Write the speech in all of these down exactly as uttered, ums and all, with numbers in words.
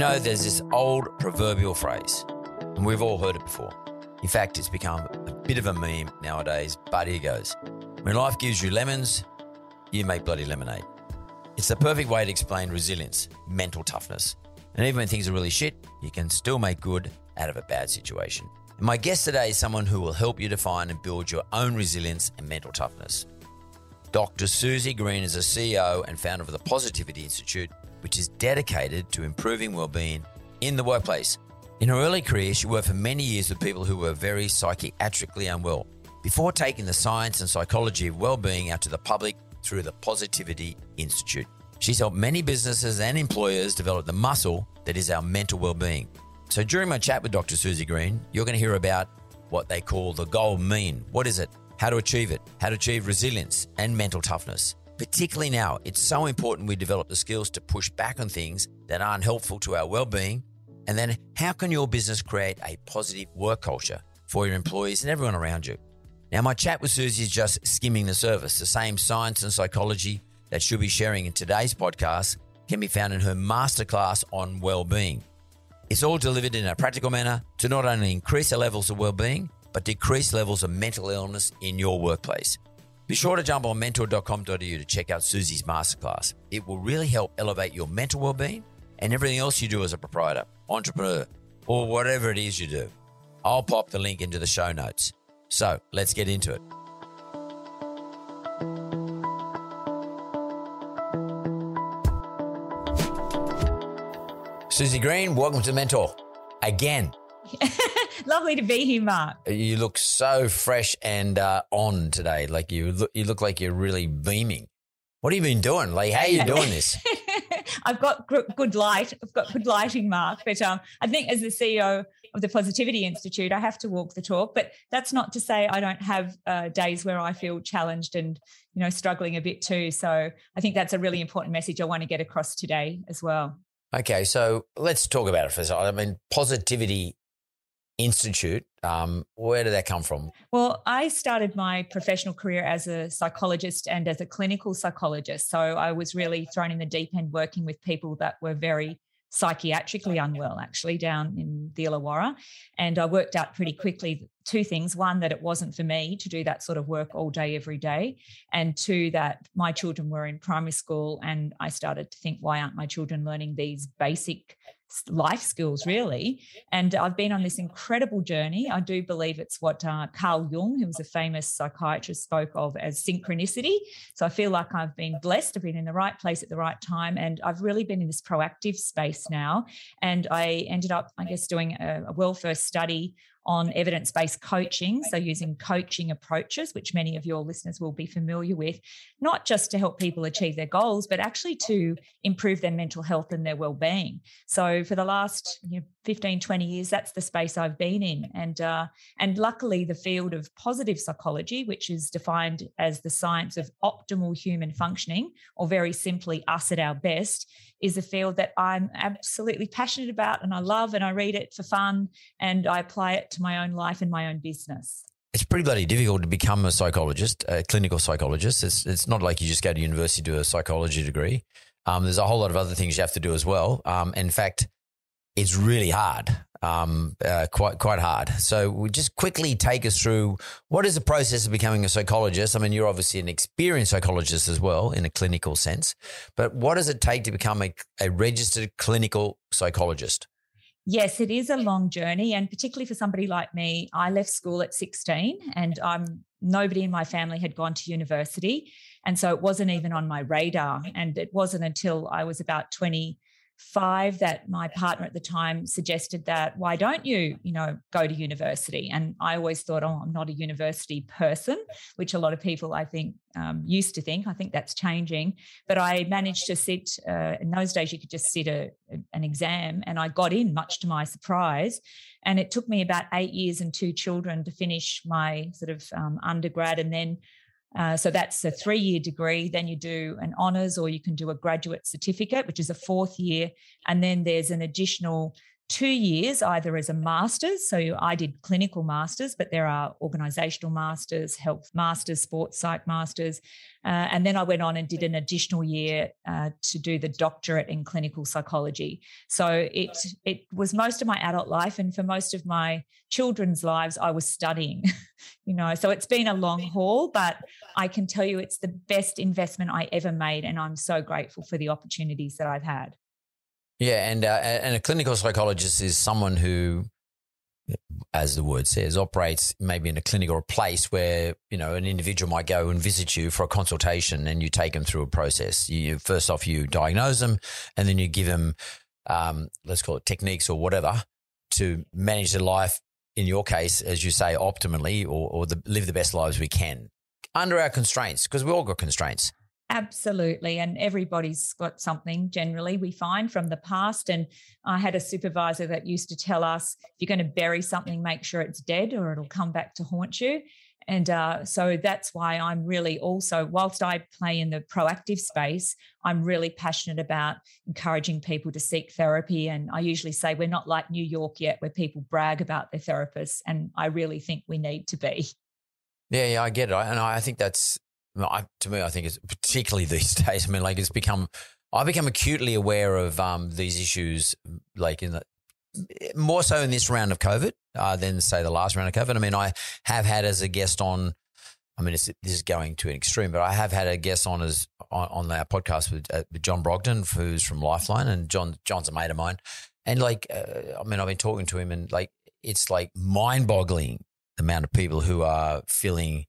know, there's this old proverbial phrase, and we've all heard it before. In fact, it's become a bit of a meme nowadays, but here goes. When life gives you lemons, you make bloody lemonade. It's the perfect way to explain resilience, mental toughness. And even when things are really shit, you can still make good out of a bad situation. And my guest today is someone who will help you define and build your own resilience and mental toughness. Doctor Susie Green is a C E O and founder of the Positivity Institute, which is dedicated to improving well-being in the workplace. In her early career, she worked for many years with people who were very psychiatrically unwell, before taking the science and psychology of well-being out to the public through the Positivity Institute. She's helped many businesses and employers develop the muscle that is our mental well-being. So during my chat with Doctor Susie Green, you're going to hear about what they call the golden mean. What is it? How to achieve it? How to achieve resilience and mental toughness. Particularly now, it's so important we develop the skills to push back on things that aren't helpful to our well-being. And then how can your business create a positive work culture for your employees and everyone around you? Now, my chat with Susie is just skimming the surface. The same science and psychology that she'll be sharing in today's podcast can be found in her masterclass on well-being. It's all delivered in a practical manner to not only increase the levels of well-being, but decrease levels of mental illness in your workplace. Be sure to jump on mentor dot com dot a u to check out Susie's masterclass. It will really help elevate your mental well-being and everything else you do as a proprietor, entrepreneur, or whatever it is you do. I'll pop the link into the show notes. So let's get into it. Susie Green, welcome to Mentor again. Lovely to be here, Mark. You look so fresh and uh, on today. Like you look, you look like you're really beaming. What have you been doing? Like, how are you doing this? I've got good light. I've got good lighting, Mark. But um, I think as the C E O of the Positivity Institute, I have to walk the talk. But that's not to say I don't have uh, days where I feel challenged and, you know, struggling a bit too. So I think that's a really important message I want to get across today as well. Okay, so let's talk about it for a second. I mean, Positivity Institute, um, where did that come from? Well, I started my professional career as a psychologist and as a clinical psychologist. So I was really thrown in the deep end working with people that were very psychiatrically unwell, actually, down in the Illawarra. And I worked out pretty quickly two things. One, that it wasn't for me to do that sort of work all day, every day. And two, that my children were in primary school and I started to think, why aren't my children learning these basic life skills, really? And I've been on this incredible journey. I do believe it's what uh, Carl Jung, who was a famous psychiatrist, spoke of as synchronicity. So I feel like I've been blessed. I've been in the right place at the right time. And I've really been in this proactive space now. And I ended up, I guess, doing a, a well-first study on evidence-based coaching, so using coaching approaches, which many of your listeners will be familiar with, not just to help people achieve their goals, but actually to improve their mental health and their well-being. So for the last you know, fifteen, twenty years, that's the space I've been in. And, uh, and luckily, the field of positive psychology, which is defined as the science of optimal human functioning, or very simply us at our best, is a field that I'm absolutely passionate about and I love, and I read it for fun and I apply it to my own life and my own business. It's pretty bloody difficult to become a psychologist, a clinical psychologist. It's it's not like you just go to university to do a psychology degree. Um, there's a whole lot of other things you have to do as well. Um, in fact, it's really hard, um, uh, quite quite hard. So we just quickly take us through what is the process of becoming a psychologist. I mean, you're obviously an experienced psychologist as well in a clinical sense, but what does it take to become a, a registered clinical psychologist? Yes, it is a long journey, and particularly for somebody like me, I left school at sixteen and I'm nobody in my family had gone to university, and so it wasn't even on my radar. And it wasn't until I was about twenty-five that my partner at the time suggested that, why don't you, you know, go to university? And I always thought, oh, I'm not a university person, which a lot of people, I think, um, used to think. I think that's changing. But I managed to sit, uh, in those days you could just sit a, a, an exam, and I got in, much to my surprise. And it took me about eight years and two children to finish my sort of um, undergrad, and then Uh, so that's a three-year degree. Then you do an honours, or you can do a graduate certificate, which is a fourth year. And then there's an additional two years either as a master's. So I did clinical masters, but there are organisational masters, health masters, sports psych masters. Uh, and then I went on and did an additional year uh, to do the doctorate in clinical psychology. So it it was most of my adult life, and for most of my children's lives, I was studying, you know. So it's been a long haul, but I can tell you it's the best investment I ever made, and I'm so grateful for the opportunities that I've had. Yeah, and uh, and a clinical psychologist is someone who, as the word says, operates maybe in a clinic or a place where, you know, an individual might go and visit you for a consultation, and you take them through a process. You first off, you diagnose them, and then you give them, um, let's call it techniques or whatever, to manage their life. In your case, as you say, optimally, or, or the, live the best lives we can under our constraints, because we all got constraints. Absolutely. And everybody's got something generally, we find, from the past. And I had a supervisor that used to tell us, if you're going to bury something, make sure it's dead or it'll come back to haunt you. And uh, so that's why I'm really also, whilst I play in the proactive space, I'm really passionate about encouraging people to seek therapy. And I usually say we're not like New York yet, where people brag about their therapists. And I really think we need to be. Yeah, yeah, I get it. And I think that's, I, to me, I think it's particularly these days. I mean, like it's become, I've become acutely aware of um, these issues, like in the, more so in this round of COVID uh, than say the last round of COVID. I mean, I have had as a guest on, I mean, it's, this is going to an extreme, but I have had a guest on as on, on our podcast with, uh, with John Brogden, who's from Lifeline, and John John's a mate of mine. And like, uh, I mean, I've been talking to him, and like, it's like mind-boggling the amount of people who are feeling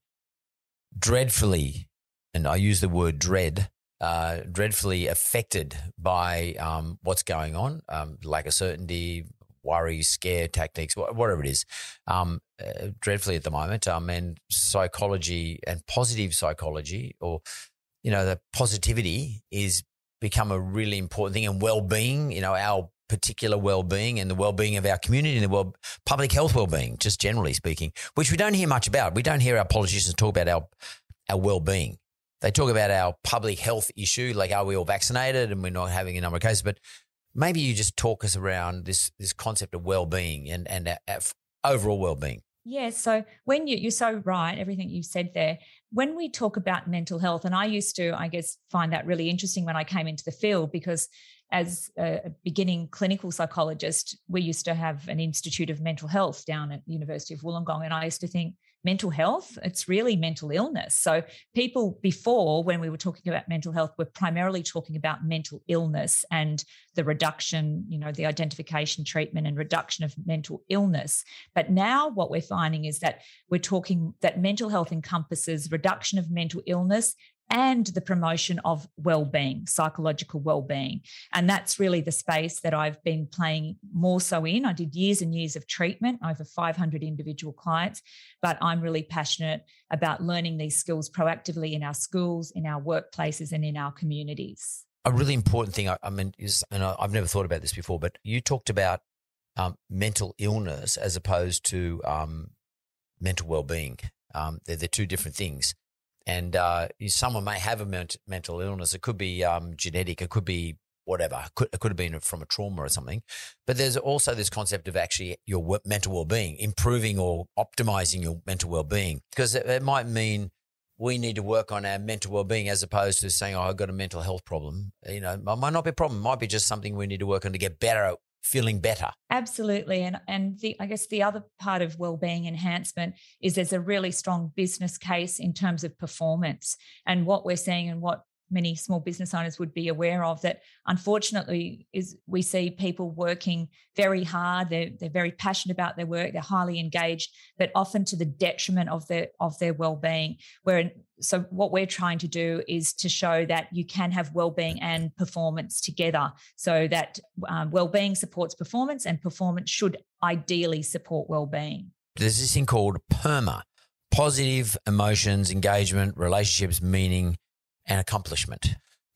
dreadfully, and I use the word dread, uh, dreadfully affected by um, what's going on, um, lack of certainty, worry, scare tactics, whatever it is, um, uh, dreadfully at the moment. Um, and psychology and positive psychology, or, you know, the positivity is become a really important thing, and well-being, you know, our particular well-being and the well-being of our community and the well, public health well-being, just generally speaking, which we don't hear much about. We don't hear our politicians talk about our our well-being. They talk about our public health issue, like are we all vaccinated and we're not having a number of cases. But maybe you just talk us around this this concept of well-being and, and our, our overall well-being. Yeah, so when you, you're so right, everything you said there, when we talk about mental health, and I used to, I guess, find that really interesting when I came into the field, because as a beginning clinical psychologist, we used to have an Institute of Mental Health down at the University of Wollongong, and I used to think, mental health, it's really mental illness. So people before, when we were talking about mental health, were primarily talking about mental illness and the reduction, you know, the identification, treatment and reduction of mental illness. But now what we're finding is that we're talking that mental health encompasses reduction of mental illness and the promotion of well-being, psychological well-being. And that's really the space that I've been playing more so in. I did years and years of treatment, over five hundred individual clients, but I'm really passionate about learning these skills proactively in our schools, in our workplaces, and in our communities. A really important thing, I, I mean, is, and I, I've never thought about this before, but you talked about um, mental illness as opposed to um, mental well-being. Um, they're, they're two different things. And uh, someone may have a ment- mental illness. It could be um, genetic. It could be whatever. It could, it could have been from a trauma or something. But there's also this concept of actually your w- mental well-being, improving or optimizing your mental well-being, because it, it might mean we need to work on our mental well-being as opposed to saying, oh, I've got a mental health problem. You know, it might not be a problem. It might be just something we need to work on to get better at feeling better. Absolutely. And and the I guess the other part of wellbeing enhancement is there's a really strong business case in terms of performance. And what we're seeing, and what many small business owners would be aware of, that unfortunately is we see people working very hard. They're, they're very passionate about their work. They're highly engaged, but often to the detriment of their of their well-being. Where so what we're trying to do is to show that you can have well-being and performance together, so that um, well-being supports performance, and performance should ideally support well-being. There's this thing called PERMA: positive emotions, engagement, relationships, meaning, and accomplishment.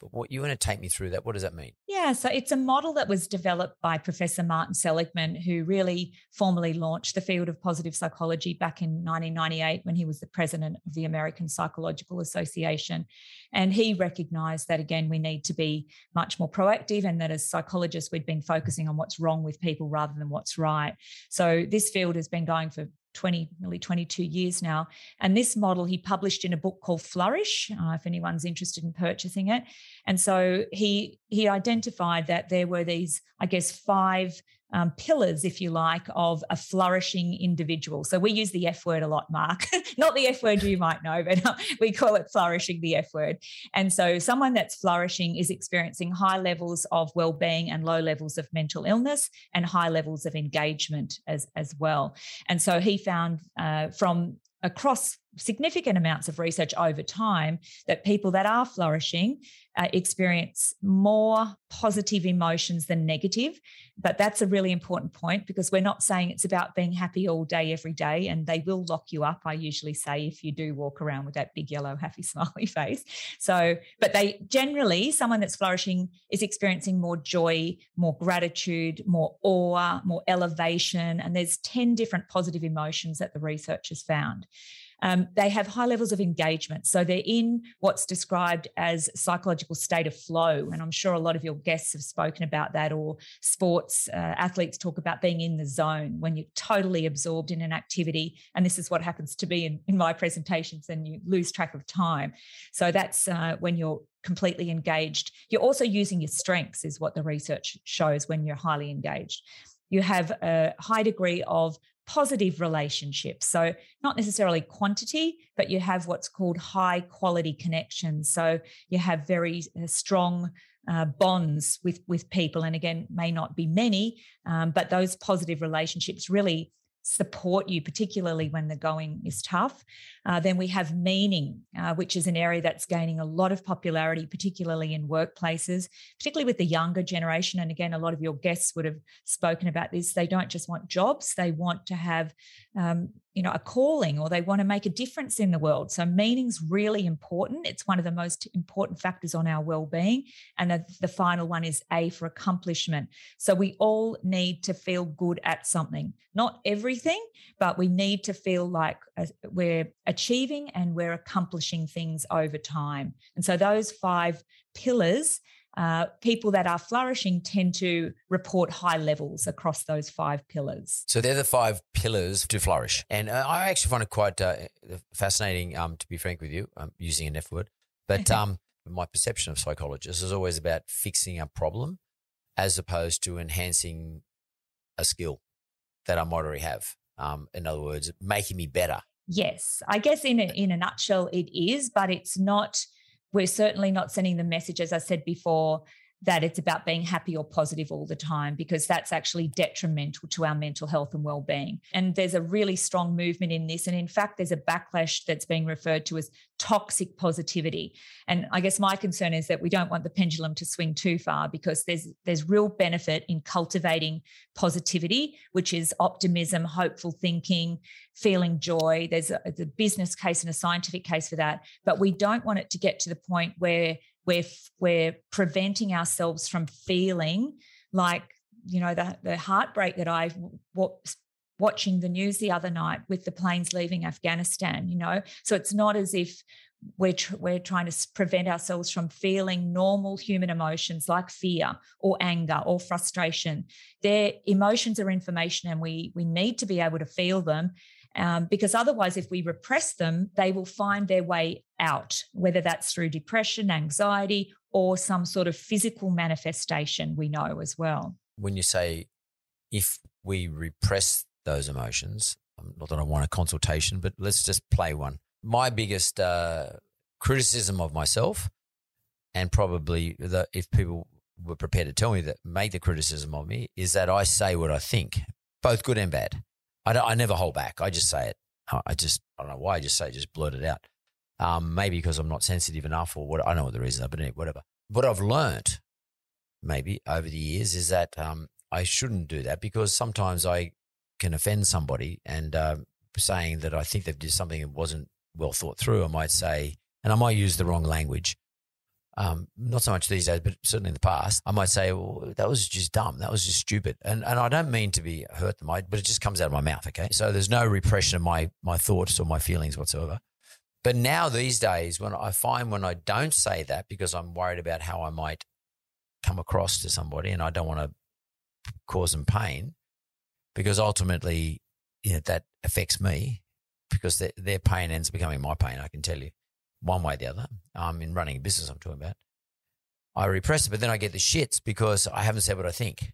but what you want to take me through that? What does that mean? Yeah, so it's a model that was developed by Professor Martin Seligman, who really formally launched the field of positive psychology back in nineteen ninety-eight when he was the president of the American Psychological Association. And he recognized that, again, we need to be much more proactive, and that as psychologists, we'd been focusing on what's wrong with people rather than what's right. So this field has been going for twenty, nearly twenty-two years now. And this model he published in a book called Flourish, uh, if anyone's interested in purchasing it. And so he he identified that there were these, I guess, five um, pillars, if you like, of a flourishing individual. So we use the F word a lot, Mark, not the F word you might know, but we call it flourishing, the F word. And so someone that's flourishing is experiencing high levels of well-being and low levels of mental illness and high levels of engagement as, as well. And so he found uh, from across significant amounts of research over time that people that are flourishing uh, experience more positive emotions than negative. But that's a really important point, because we're not saying it's about being happy all day, every day, and they will lock you up, I usually say, if you do walk around with that big yellow happy smiley face. So, but they generally, someone that's flourishing is experiencing more joy, more gratitude, more awe, more elevation, and there's ten different positive emotions that the research has found. Um, they have high levels of engagement. So they're in what's described as psychological state of flow. And I'm sure a lot of your guests have spoken about that, or sports uh, athletes talk about being in the zone, when you're totally absorbed in an activity. And this is what happens to be in, in my presentations, and you lose track of time. So that's uh, when you're completely engaged. You're also using your strengths, is what the research shows when you're highly engaged. You have a high degree of positive relationships. So not necessarily quantity, but you have what's called high quality connections. So you have very uh, strong uh, bonds with, with people. And again, may not be many, um, but those positive relationships really support you, particularly when the going is tough. Uh, then we have meaning, uh, which is an area that's gaining a lot of popularity, particularly in workplaces, particularly with the younger generation. And again, a lot of your guests would have spoken about this. They don't just want jobs, they want to have um, you know, a calling, or they want to make a difference in the world. So meaning's really important. It's one of the most important factors on our well-being. And the, the final one is A for accomplishment. So we all need to feel good at something, not everything, but we need to feel like we're achieving and we're accomplishing things over time. And so those five pillars, Uh, people that are flourishing tend to report high levels across those five pillars. So they're the five pillars to flourish. And uh, I actually find it quite uh, fascinating, um, to be frank with you, I'm using an F word, but um, my perception of psychologists is always about fixing a problem as opposed to enhancing a skill that I might already have. Um, in other words, making me better. Yes, I guess in a, in a nutshell it is, but it's not. We're certainly not sending the message, as I said before, that it's about being happy or positive all the time, because that's actually detrimental to our mental health and well-being. And there's a really strong movement in this. And in fact, there's a backlash that's being referred to as toxic positivity. And I guess my concern is that we don't want the pendulum to swing too far, because there's there's real benefit in cultivating positivity, which is optimism, hopeful thinking, feeling joy. There's a, there's a business case and a scientific case for that. But we don't want it to get to the point where We're, we're preventing ourselves from feeling like, you know, the, the heartbreak that I was watching the news the other night with the planes leaving Afghanistan, you know. So it's not as if we're, tr- we're trying to prevent ourselves from feeling normal human emotions like fear or anger or frustration. Their emotions are information, and we, we need to be able to feel them. Um, because otherwise, if we repress them, they will find their way out, whether that's through depression, anxiety, or some sort of physical manifestation, we know as well. When you say if we repress those emotions, not that I want a consultation, but let's just play one. My biggest uh, criticism of myself, and probably the, if people were prepared to tell me that, make the criticism of me, is that I say what I think, both good and bad. I, don't, I never hold back. I just say it. I just, I don't know why I just say it, just blurt it out. Um, maybe because I'm not sensitive enough, or what, I don't know what the reason is, but anyway, whatever. What I've learned maybe over the years is that um, I shouldn't do that, because sometimes I can offend somebody, and uh, saying that I think they've did something that wasn't well thought through, I might say, and I might use the wrong language. um, not so much these days, but certainly in the past, I might say, well, that was just dumb. That was just stupid. And and I don't mean to be hurt them, I, but it just comes out of my mouth, okay? So there's no repression of my my thoughts or my feelings whatsoever. But now these days, when I find when I don't say that because I'm worried about how I might come across to somebody and I don't want to cause them pain, because ultimately, you know, that affects me because their, their pain ends up becoming my pain, I can tell you, one way or the other. Um, in running a business I'm talking about. I repress it, but then I get the shits because I haven't said what I think.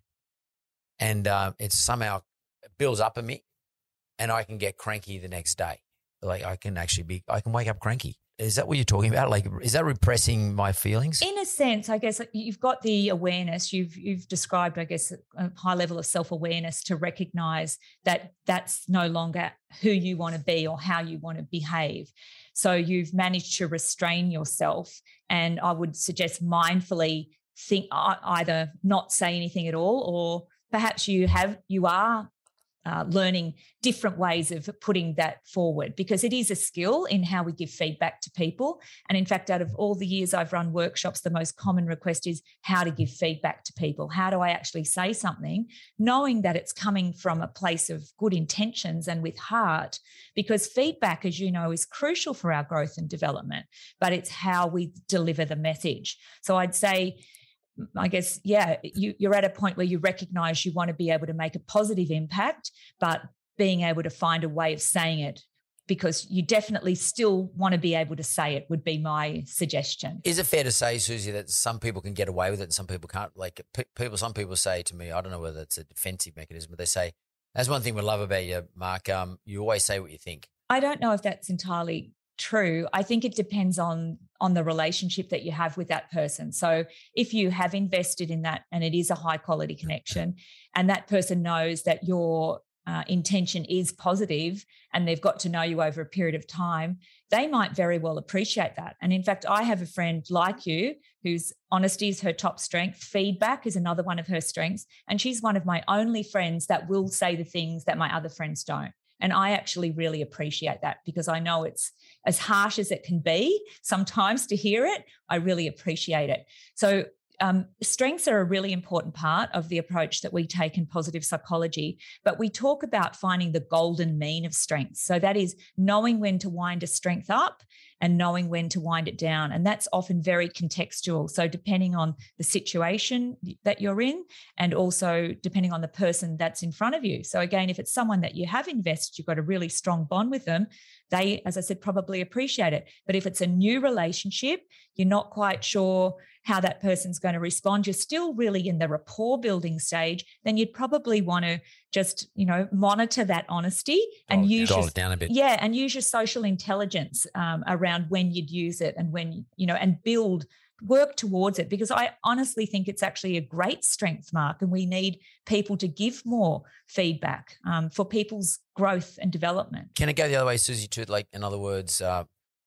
And uh, it somehow builds up in me and I can get cranky the next day. Like I can actually be, I can wake up cranky. Is that what you're talking about? Like, is that repressing my feelings? In a sense, I guess you've got the awareness. You've you've described, I guess, a high level of self-awareness to recognise that that's no longer who you want to be or how you want to behave. So you've managed to restrain yourself, and I would suggest mindfully think either not say anything at all, or perhaps you have you are. Uh, learning different ways of putting that forward, because it is a skill in how we give feedback to people. And in fact, out of all the years I've run workshops, the most common request is how to give feedback to people. How do I actually say something, knowing that it's coming from a place of good intentions and with heart? Because feedback, as you know, is crucial for our growth and development, but it's how we deliver the message. So I'd say, I guess, yeah, you, you're at a point where you recognise you want to be able to make a positive impact, but being able to find a way of saying it, because you definitely still want to be able to say it, would be my suggestion. Is it fair to say, Susie, that some people can get away with it and some people can't? Like pe- people, some people say to me, I don't know whether it's a defensive mechanism, but they say, that's one thing we love about you, Mark, um, you always say what you think. I don't know if that's entirely true. I think it depends on on the relationship that you have with that person. So if you have invested in that and it is a high quality connection, and that person knows that your uh, intention is positive and they've got to know you over a period of time, they might very well appreciate that. And in fact, I have a friend like you whose honesty is her top strength. Feedback is another one of her strengths. And she's one of my only friends that will say the things that my other friends don't. And I actually really appreciate that, because I know it's as harsh as it can be sometimes to hear it. I really appreciate it. So um, strengths are a really important part of the approach that we take in positive psychology, but we talk about finding the golden mean of strengths. So that is knowing when to wind a strength up and knowing when to wind it down. And that's often very contextual. So depending on the situation that you're in, and also depending on the person that's in front of you. So again, if it's someone that you have invested, you've got a really strong bond with them, they, as I said, probably appreciate it. But if it's a new relationship, you're not quite sure how that person's going to respond, you're still really in the rapport building stage, then you'd probably want to just, you know, monitor that honesty and use dial your, it down a bit. Yeah, and use your social intelligence um, around when you'd use it and when, you know, and build, work towards it, because I honestly think it's actually a great strength, Mark, and we need people to give more feedback um, for people's growth and development. Can it go the other way, Susie, too? Like, in other words, uh,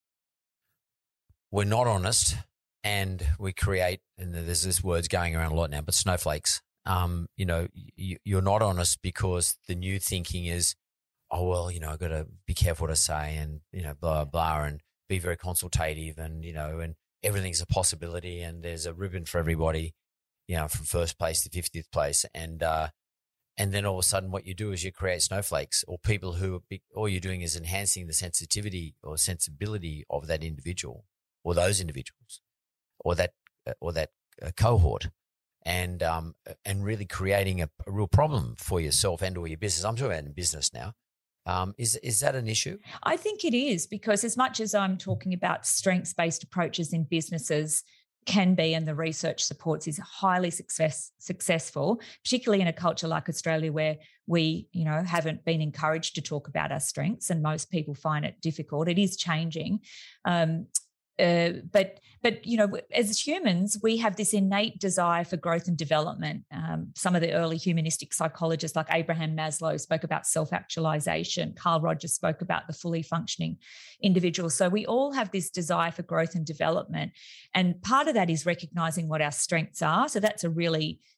we're not honest and we create, and there's this word's going around a lot now, but snowflakes. Um, you know, you, you're not honest because the new thinking is, oh, well, you know, I've got to be careful what I say and, you know, blah, blah, and be very consultative and, you know, and everything's a possibility and there's a ribbon for everybody, you know, from first place to fiftieth place. And, uh, and then all of a sudden what you do is you create snowflakes, or people who are big, all you're doing is enhancing the sensitivity or sensibility of that individual or those individuals or that, or that uh, cohort. And um and really creating a, a real problem for yourself and or your business. I'm talking about in business now. Um, is is that an issue? I think it is, because as much as I'm talking about strengths-based approaches in businesses can be, and the research supports is highly success, successful, particularly in a culture like Australia where we, you know, haven't been encouraged to talk about our strengths and most people find it difficult. It is changing. Um, Uh, but, but you know, as humans, we have this innate desire for growth and development. Um, some of the early humanistic psychologists like Abraham Maslow spoke about self-actualization. Carl Rogers spoke about the fully functioning individual. So we all have this desire for growth and development. And part of that is recognizing what our strengths are. So that's a really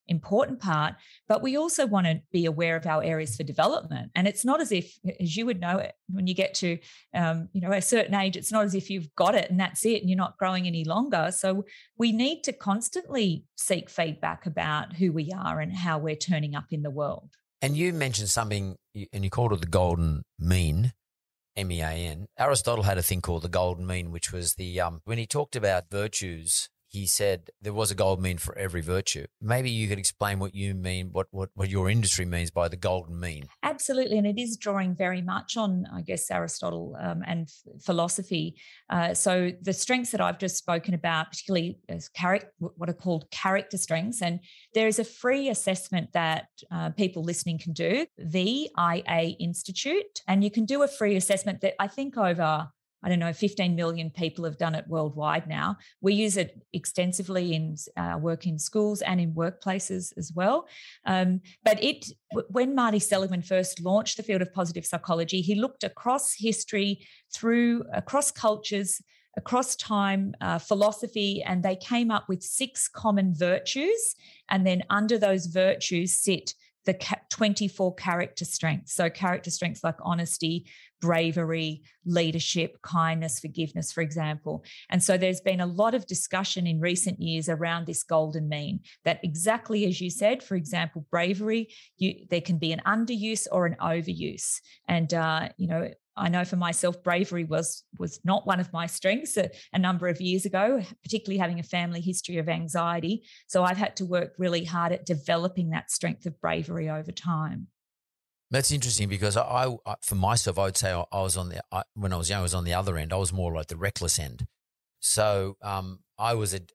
important part, but we also want to be aware of our areas for development. And it's not as if, as you would know it, when you get to, um, you know, a certain age, it's not as if you've got it and that's it and you're not growing any longer. So we need to constantly seek feedback about who we are and how we're turning up in the world. And you mentioned something, and you called it the golden mean, M E A N. Aristotle had a thing called the golden mean, which was the, um, when he talked about virtues, he said there was a golden mean for every virtue. Maybe you could explain what you mean, what, what, what your industry means by the golden mean. Absolutely. And it is drawing very much on, I guess, Aristotle um, and f- philosophy. Uh, so the strengths that I've just spoken about, particularly as charac- what are called character strengths, and there is a free assessment that uh, people listening can do, V I A Institute, and you can do a free assessment that I think over I don't know, fifteen million people have done it worldwide now. We use it extensively in uh, work in schools and in workplaces as well. Um, but it, when Marty Seligman first launched the field of positive psychology, he looked across history, through across cultures, across time, uh, philosophy, and they came up with six common virtues. And then under those virtues sit the twenty-four character strengths. So character strengths like honesty, bravery, leadership, kindness, forgiveness, for example. And so there's been a lot of discussion in recent years around this golden mean, that exactly as you said, for example, bravery, you, there can be an underuse or an overuse. And, uh, you know, I know for myself, bravery was was not one of my strengths a, a number of years ago, particularly having a family history of anxiety. So I've had to work really hard at developing that strength of bravery over time. That's interesting because I, I for myself, I would say I, I was on the I, when I was young, I was on the other end. I was more like the reckless end. So um, I was a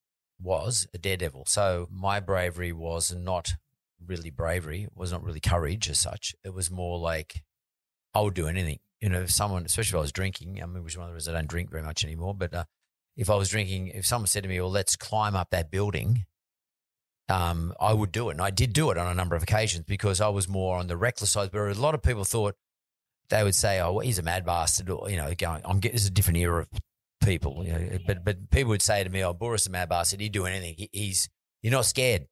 was a daredevil. So my bravery was not really bravery. It was not really courage as such. It was more like I would do anything. You know, if someone, especially if I was drinking, I mean, which one of the reasons I don't drink very much anymore, but uh, if I was drinking, if someone said to me, well, let's climb up that building, um, I would do it. And I did do it on a number of occasions because I was more on the reckless side. But a lot of people thought they would say, oh, well, he's a mad bastard. Or, you know, going, I'm getting, this is a different era of people. You know, but but people would say to me, oh, Boris is a mad bastard. He'd do anything. He, he's, you're not scared.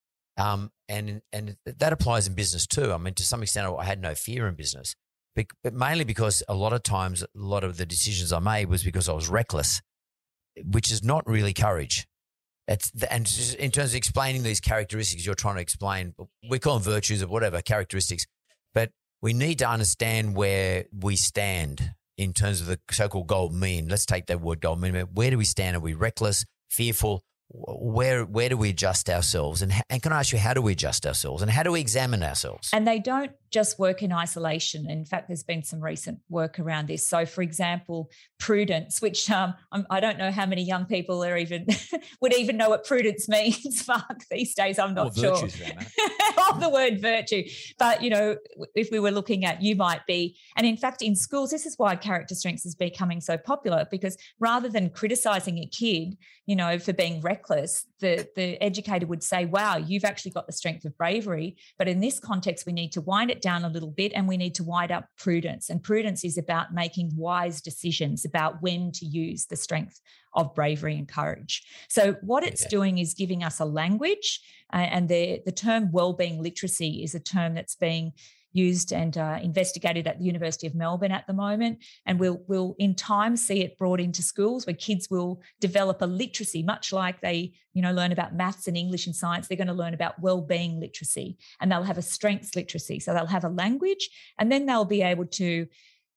Um, and, and that applies in business too. I mean, to some extent, I had no fear in business. But mainly because a lot of times, a lot of the decisions I made was because I was reckless, which is not really courage. It's the, and in terms of explaining these characteristics, you're trying to explain, we call them virtues or whatever, characteristics. But we need to understand where we stand in terms of the so-called gold mean. Let's take that word gold mean. Where do we stand? Are we reckless, fearful? Where where do we adjust ourselves? And, and can I ask you, how do we adjust ourselves? And how do we examine ourselves? And they don't just work in isolation. In fact, there's been some recent work around this. So, for example, prudence, which um, I don't know how many young people are even would even know what prudence means. Fuck, these days I'm not sure. Virtues, man. Of the word virtue. But, you know, if we were looking at, you might be, and in fact, in schools, this is why character strengths is becoming so popular, because rather than criticizing a kid, you know, for being reckless, the, the educator would say, wow, you've actually got the strength of bravery. But in this context, we need to wind it down a little bit and we need to wind up prudence. And prudence is about making wise decisions about when to use the strength of bravery and courage. So what it's yeah. doing is giving us a language, uh, and the, the term wellbeing literacy is a term that's being used and uh, investigated at the University of Melbourne at the moment. And we'll, we'll in time see it brought into schools where kids will develop a literacy, much like they, you know, learn about maths and English and science. They're going to learn about wellbeing literacy, and they'll have a strengths literacy. So they'll have a language, and then they'll be able to,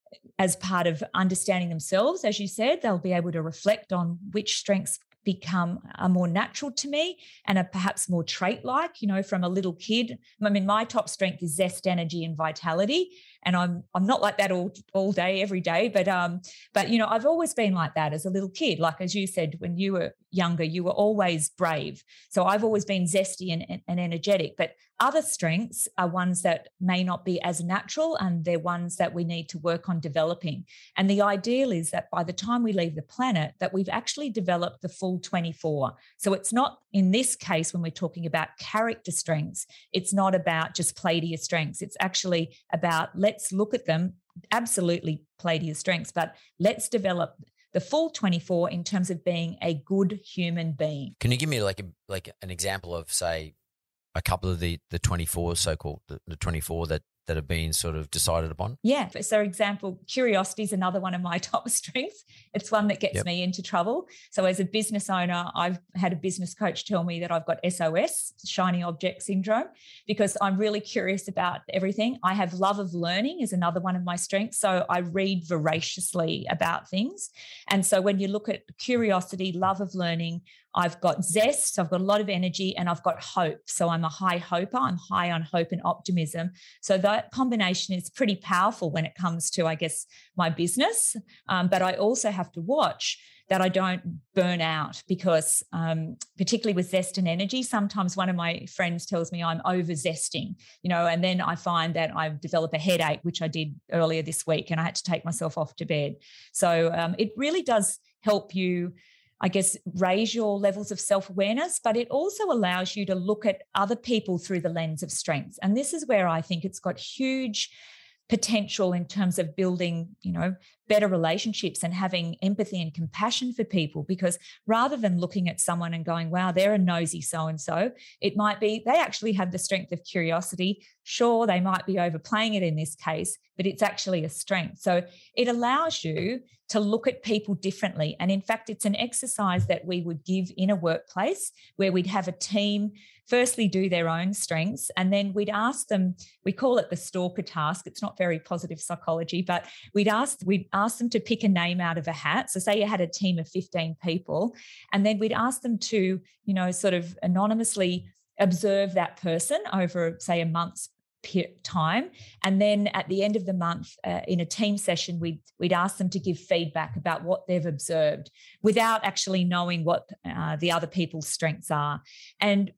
as part of understanding themselves, as you said, they'll be able to reflect on which strengths become are more natural to me and are perhaps more trait-like, you know, from a little kid. I mean, my top strength is zest, energy, and vitality. And I'm I'm not like that all all day, every day. But, um, but you know, I've always been like that as a little kid. Like, as you said, when you were younger, you were always brave. So I've always been zesty and, and energetic. But other strengths are ones that may not be as natural, and they're ones that we need to work on developing. And the ideal is that by the time we leave the planet, that we've actually developed the full twenty-four. So it's not, in this case, when we're talking about character strengths, it's not about just play to your strengths. It's actually about, let's look at them, absolutely play to your strengths, but let's develop the full twenty-four in terms of being a good human being. Can you give me like a, like an example of, say, a couple of the, the twenty-four, so-called the, the twenty-four that, that have been sort of decided upon? Yeah. So example, curiosity is another one of my top strengths. It's one that gets yep. me into trouble. So as a business owner, I've had a business coach tell me that I've got S O S, shiny object syndrome, because I'm really curious about everything. I have love of learning is another one of my strengths. So I read voraciously about things. And so when you look at curiosity, love of learning, I've got zest, so I've got a lot of energy, and I've got hope. So I'm a high hoper. I'm high on hope and optimism. So that combination is pretty powerful when it comes to, I guess, my business. Um, but I also have to watch that I don't burn out because um, particularly with zest and energy, sometimes one of my friends tells me I'm over zesting, you know, and then I find that I develop a headache, which I did earlier this week, and I had to take myself off to bed. So um, it really does help you, I guess, raise your levels of self-awareness, but it also allows you to look at other people through the lens of strengths. And this is where I think it's got huge potential in terms of building, you know, better relationships and having empathy and compassion for people, because rather than looking at someone and going, wow, they're a nosy so-and-so, it might be they actually have the strength of curiosity. Sure, they might be overplaying it in this case, but it's actually a strength. So it allows you to look at people differently. And in fact, it's an exercise that we would give in a workplace where we'd have a team firstly do their own strengths, and then we'd ask them, we call it the stalker task. It's not very positive psychology, but we'd ask, we'd ask them to pick a name out of a hat. So say you had a team of fifteen people, and then we'd ask them to, you know, sort of anonymously observe that person over, say, a month's time, and then at the end of the month uh, in a team session we'd, we'd ask them to give feedback about what they've observed without actually knowing what uh, the other people's strengths are. And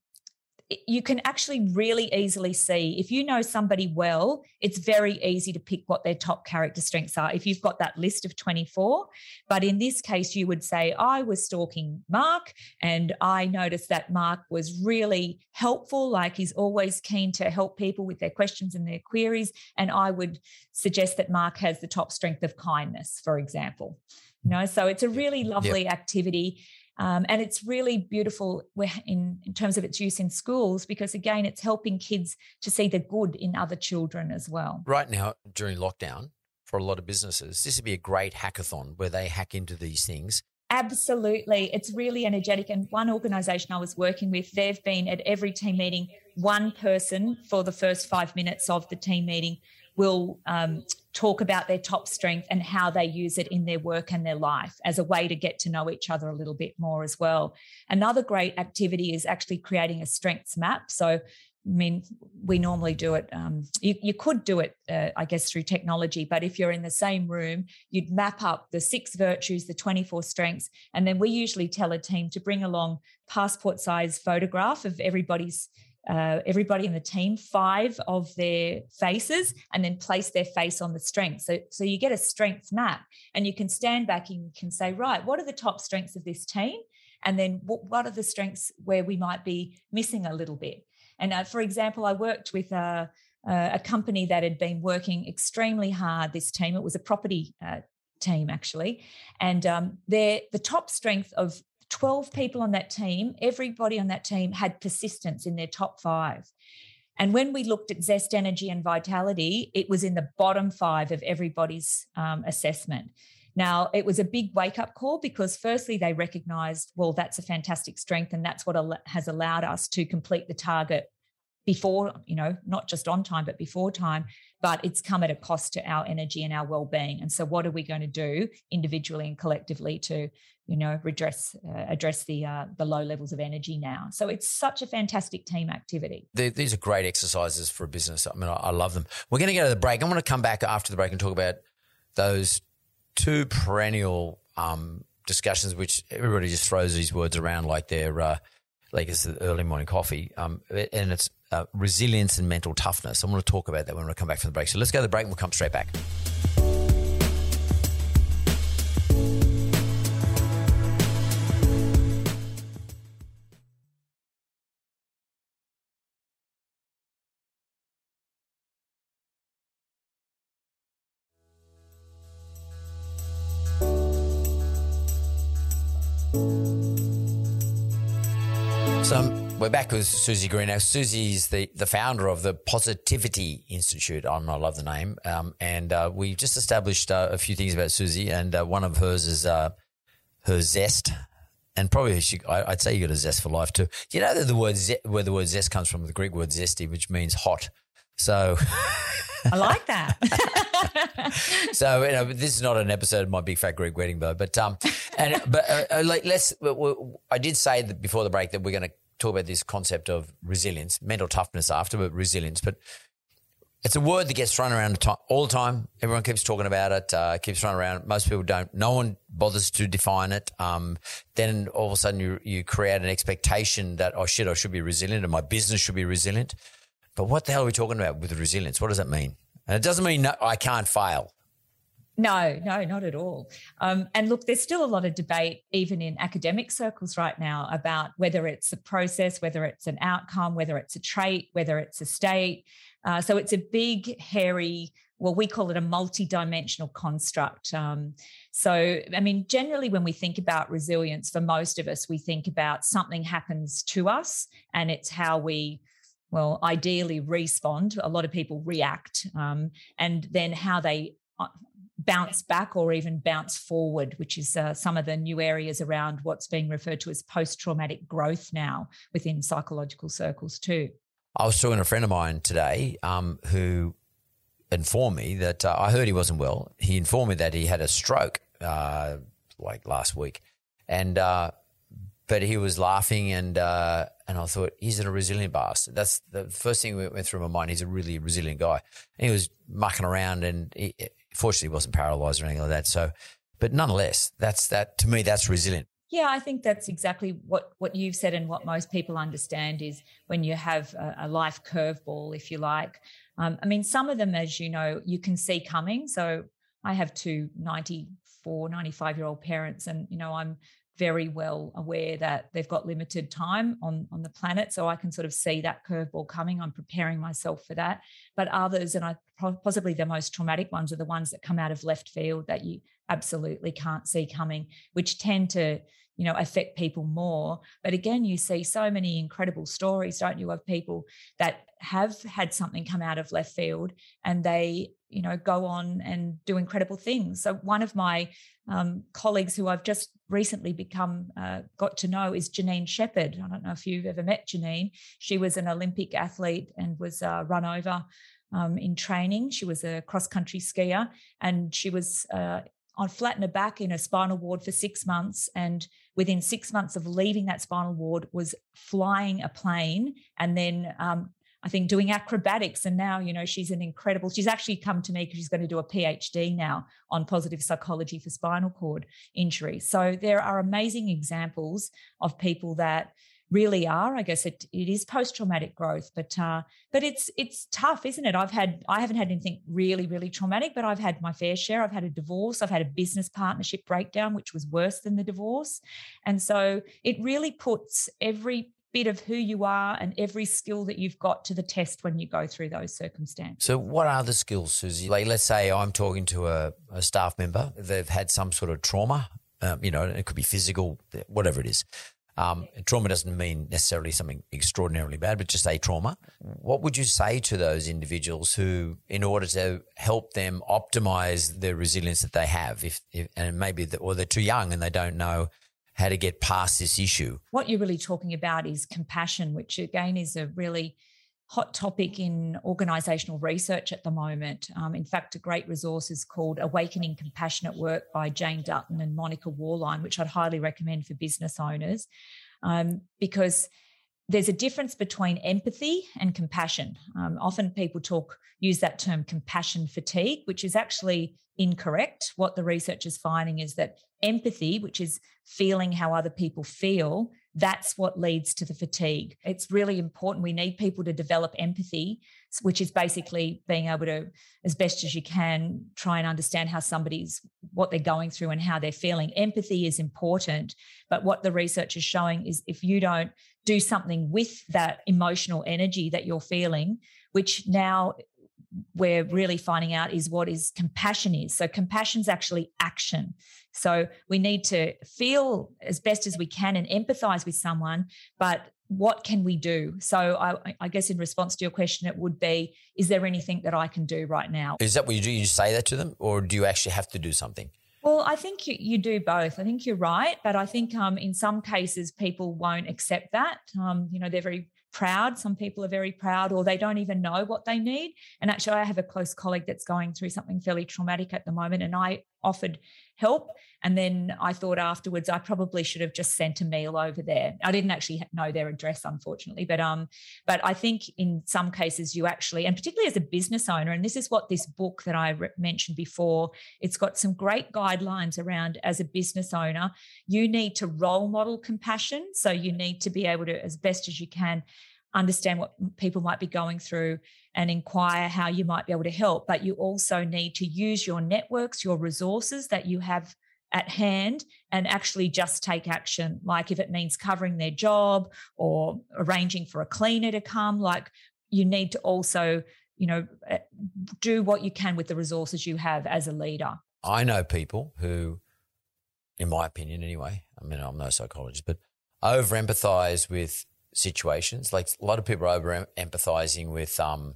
you can actually really easily see, if you know somebody well, it's very easy to pick what their top character strengths are if you've got that list of twenty-four. But in this case, you would say, I was stalking Mark and I noticed that Mark was really helpful, like he's always keen to help people with their questions and their queries. And I would suggest that Mark has the top strength of kindness, for example. You know, so it's a really lovely yep. activity. Um, and it's really beautiful in, in terms of its use in schools, because, again, it's helping kids to see the good in other children as well. Right now, during lockdown, for a lot of businesses, this would be a great hackathon where they hack into these things. Absolutely. It's really energetic. And one organisation I was working with, they've been at every team meeting, one person for the first five minutes of the team meeting will um, talk about their top strength and how they use it in their work and their life as a way to get to know each other a little bit more as well. Another great activity is actually creating a strengths map. So, I mean, we normally do it, um, you, you could do it, uh, I guess, through technology, but if you're in the same room, you'd map up the six virtues, the twenty-four strengths, and then we usually tell a team to bring along passport-size photograph of everybody's Uh, everybody in the team, five of their faces, and then place their face on the strength. So, so you get a strengths map, and you can stand back and you can say, right, what are the top strengths of this team? And then what, what are the strengths where we might be missing a little bit? And uh, for example, I worked with a, a company that had been working extremely hard, this team. It was a property uh, team, actually. And um, their the top strength of twelve people on that team, everybody on that team had persistence in their top five. And when we looked at zest, energy and vitality, it was in the bottom five of everybody's um, assessment. Now, it was a big wake-up call because firstly, they recognised, well, that's a fantastic strength and that's what al- has allowed us to complete the target before, you know, not just on time, but before time, but it's come at a cost to our energy and our well-being. And so what are we going to do individually and collectively to, you know, redress, uh, address the uh, the low levels of energy now? So it's such a fantastic team activity. These are great exercises for a business. I mean, I, I love them. We're going to go to the break. I'm going to come back after the break and talk about those two perennial um, discussions, which everybody just throws these words around like they're uh, like it's the early morning coffee, um, and it's uh, resilience and mental toughness. I'm going to talk about that when we come back from the break. So let's go to the break and we'll come straight back. So I'm We're back with Susie Green. Now, Susie's the, the founder of the Positivity Institute. I love the name. Um, and uh, we just established uh, a few things about Susie, and uh, one of hers is uh, her zest. And probably she, I, I'd say you got a zest for life too. You know that the word ze- where the word zest comes from, the Greek word zesty, which means hot. So I like that. So you know, this is not an episode of My Big Fat Greek Wedding, though. But um, and but uh, like, let's. I did say that before the break that we're going to talk about this concept of resilience, mental toughness after, but resilience. But it's a word that gets thrown around all the time. Everyone keeps talking about it, uh, keeps thrown around. Most people don't. No one bothers to define it. Um, then all of a sudden you you create an expectation that, oh, shit, I should be resilient and my business should be resilient. But what the hell are we talking about with resilience? What does that mean? And it doesn't mean no, I can't fail. No, no, not at all. Um, and look, there's still a lot of debate, even in academic circles right now, about whether it's a process, whether it's an outcome, whether it's a trait, whether it's a state. Uh, so it's a big, hairy, well, we call it a multidimensional construct. Um, so, I mean, generally when we think about resilience, for most of us, we think about something happens to us and it's how we, well, ideally respond. A lot of people react, um, and then how they bounce back or even bounce forward, which is uh, some of the new areas around what's being referred to as post-traumatic growth now within psychological circles too. I was talking to a friend of mine today um, who informed me that uh, I heard he wasn't well. He informed me that he had a stroke uh, like last week, and uh, but he was laughing and uh, and I thought, he's a resilient bastard. That's the first thing that went through my mind. He's a really resilient guy. And he was mucking around and he, fortunately he wasn't paralysed or anything like that. So, but nonetheless, that's that to me, that's resilient. Yeah, I think that's exactly what, what you've said and what most people understand is when you have a, a life curveball, if you like. Um, I mean, some of them, as you know, you can see coming. So I have two ninety-four, ninety-five-year-old parents and, you know, I'm very well aware that they've got limited time on, on the planet. So I can sort of see that curveball coming. I'm preparing myself for that. But others, and I possibly the most traumatic ones, are the ones that come out of left field that you absolutely can't see coming, which tend to, you know, affect people more. But again, you see so many incredible stories, don't you, of people that have had something come out of left field and they, you know, go on and do incredible things. So one of my um, colleagues who I've just recently become, uh, got to know is Janine Shepherd. I don't know if you've ever met Janine. She was an Olympic athlete and was uh, run over um, in training. She was a cross-country skier and she was uh, on flat in her back in a spinal ward for six months. And within six months of leaving that spinal ward was flying a plane and then um, I think doing acrobatics. And now, you know, she's an incredible, she's actually come to me because she's going to do a PhD now on positive psychology for spinal cord injury. So there are amazing examples of people that really are, I guess it it is post-traumatic growth, but uh, but it's it's tough, isn't it? I've had, I haven't had anything really, really traumatic, but I've had my fair share. I've had a divorce. I've had a business partnership breakdown, which was worse than the divorce. And so it really puts every bit of who you are and every skill that you've got to the test when you go through those circumstances. So what are the skills, Susie? Like, let's say I'm talking to a, a staff member. They've had some sort of trauma, um, you know, it could be physical, whatever it is. Um, trauma doesn't mean necessarily something extraordinarily bad, but just a trauma. What would you say to those individuals who, in order to help them optimize the resilience that they have, if, if and maybe the, or they're too young and they don't know how to get past this issue? What you're really talking about is compassion, which again is a really hot topic in organisational research at the moment. Um, in fact, a great resource is called Awakening Compassion at Work by Jane Dutton and Monica Warline, which I'd highly recommend for business owners, um, because there's a difference between empathy and compassion. Um, often people talk, use that term compassion fatigue, which is actually incorrect. What the research is finding is that empathy, which is feeling how other people feel, that's what leads to the fatigue. It's really important. We need people to develop empathy, which is basically being able to, as best as you can, try and understand how somebody's, what they're going through and how they're feeling. Empathy is important, but what the research is showing is if you don't do something with that emotional energy that you're feeling, which now we're really finding out is what is compassion is. So compassion is actually action. So we need to feel as best as we can and empathize with someone, but what can we do? So I, I guess in response to your question, it would be, is there anything that I can do right now? Is that what you do? You say that to them, or do you actually have to do something? Well, I think you, you do both. I think you're right. But I think um, in some cases, people won't accept that. Um, you know, they're very proud. Some people are very proud, or they don't even know what they need. And actually, I have a close colleague that's going through something fairly traumatic at the moment, and I offered help. And then I thought afterwards, I probably should have just sent a meal over there. I didn't actually know their address, unfortunately. But um, but I think in some cases you actually, and particularly as a business owner, and this is what this book that I re- mentioned before, it's got some great guidelines around as a business owner, you need to role model compassion. So you need to be able to, as best as you can, understand what people might be going through and inquire how you might be able to help. But you also need to use your networks, your resources that you have at hand, and actually just take action. Like if it means covering their job or arranging for a cleaner to come, like you need to also, you know, do what you can with the resources you have as a leader. I know people who, in my opinion anyway, I mean, I'm no psychologist, but over empathize with situations. Like a lot of people are over empathizing with um,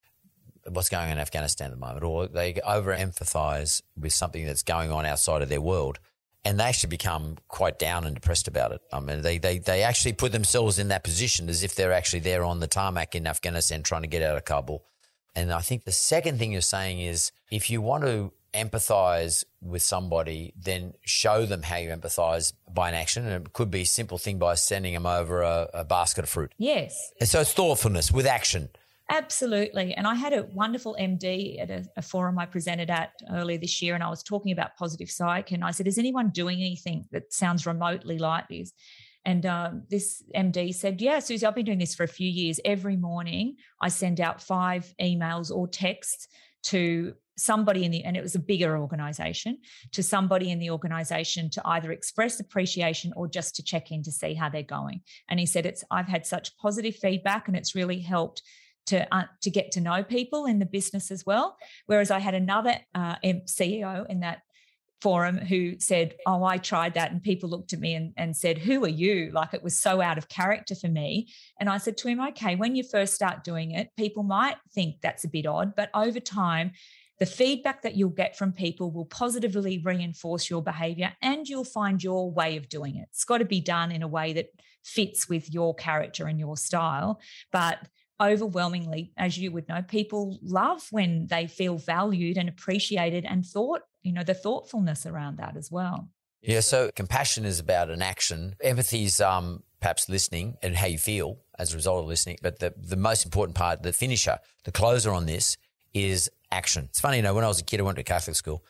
what's going on in Afghanistan at the moment, or they over empathize with something that's going on outside of their world, and they actually become quite down and depressed about it. I mean, they they they actually put themselves in that position as if they're actually there on the tarmac in Afghanistan trying to get out of Kabul. And I think the second thing you're saying is, if you want to empathize with somebody, then show them how you empathize by an action. And it could be a simple thing by sending them over a, a basket of fruit. Yes. And so it's thoughtfulness with action. Absolutely. And I had a wonderful M D at a, a forum I presented at earlier this year, and I was talking about positive psych. And I said, is anyone doing anything that sounds remotely like this? And um, this M D said, yeah, Susie, I've been doing this for a few years. Every morning I send out five emails or texts to somebody in the, and it was a bigger organisation, to somebody in the organisation to either express appreciation or just to check in to see how they're going. And he said, it's, I've had such positive feedback, and it's really helped to uh, to get to know people in the business as well. Whereas I had another uh, C E O in that forum who said, oh, I tried that, and people looked at me and, and said, who are you? Like, it was so out of character for me. And I said to him, okay, when you first start doing it, people might think that's a bit odd, but over time, the feedback that you'll get from people will positively reinforce your behavior, and you'll find your way of doing it. It's got to be done in a way that fits with your character and your style. But overwhelmingly, as you would know, people love when they feel valued and appreciated and thought, you know, the thoughtfulness around that as well. Yeah, so compassion is about an action. Empathy is um, perhaps listening and how you feel as a result of listening. But the, the most important part, the finisher, the closer on this is action. It's funny, you know, when I was a kid, I went to Catholic school.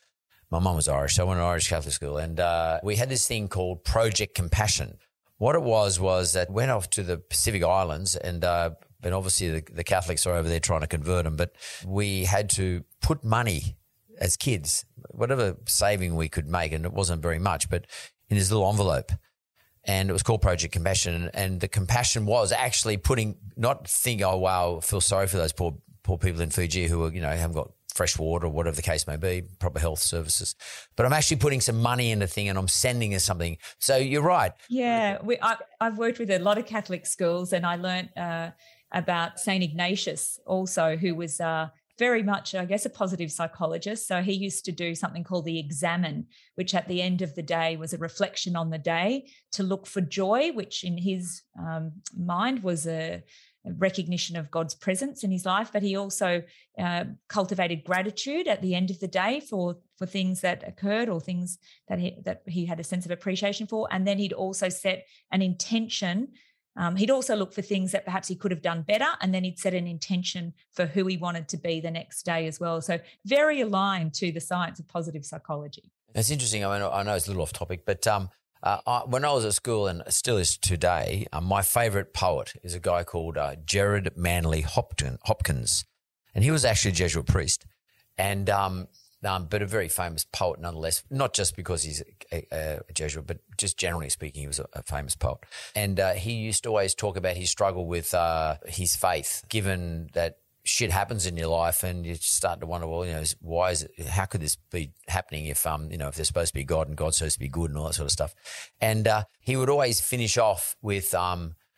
My mum was Irish, so I went to Irish Catholic school. And uh, we had this thing called Project Compassion. What it was was that went off to the Pacific Islands, and uh, and obviously the, the Catholics are over there trying to convert them, but we had to put money as kids, whatever saving we could make, and it wasn't very much, but in this little envelope. And it was called Project Compassion. And the compassion was actually putting, not thinking, oh, wow, I feel sorry for those poor poor people in Fiji who are, you know, haven't got fresh water or whatever the case may be, proper health services. But I'm actually putting some money in the thing, and I'm sending her something. So you're right. Yeah, we, I, I've worked with a lot of Catholic schools, and I learnt uh, about Saint Ignatius also, who was uh, very much, I guess, a positive psychologist. So he used to do something called the Examen, which at the end of the day was a reflection on the day to look for joy, which in his um, mind was a recognition of God's presence in his life. But he also uh, cultivated gratitude at the end of the day for for things that occurred, or things that he that he had a sense of appreciation for. And then he'd also set an intention. Um, he'd also look for things that perhaps he could have done better, and then he'd set an intention for who he wanted to be the next day as well. So very aligned to the science of positive psychology. It's interesting. I mean, I know it's a little off topic, but um, uh, I, when I was at school, and still is today, uh, my favourite poet is a guy called uh, Gerard Manley Hopkins, Hopkins, and he was actually a Jesuit priest, and um, um, but a very famous poet nonetheless. Not just because he's a, a, a Jesuit, but just generally speaking, he was a, a famous poet. And uh, he used to always talk about his struggle with uh, his faith, given that shit happens in your life, and you start to wonder, well, you know, why is it, how could this be happening if, um, you know, if there's supposed to be God and God's supposed to be good and all that sort of stuff. And uh, he would always finish off with, um,